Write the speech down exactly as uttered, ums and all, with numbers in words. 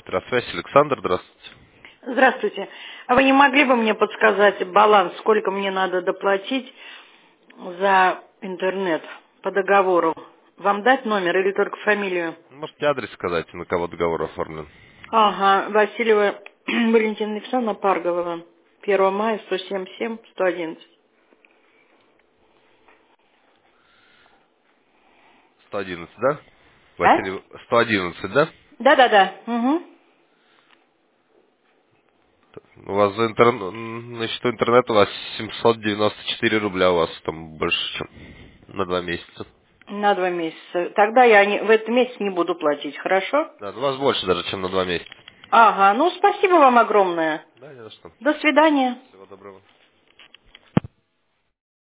Электросвязь, Александр, здравствуйте. Здравствуйте. А вы не могли бы мне подсказать баланс, сколько мне надо доплатить за интернет по договору? Вам дать номер или только фамилию? Можете адрес сказать, на кого договор оформлен? Ага, Васильева Валентина Александровна Паргова. первого мая, сто семьдесят семь, сто одиннадцать. сто одиннадцать, да? А? Василий, сто одиннадцать, да? Да-да-да. Угу. У вас за интернет, на счету интернета у вас семьсот девяносто четыре рубля, у вас там больше, чем на два месяца. На два месяца. Тогда я не- в этот месяц не буду платить, хорошо? Да, у вас больше даже, чем на два месяца. Ага, ну спасибо вам огромное. Да, не за что. До свидания. Всего доброго.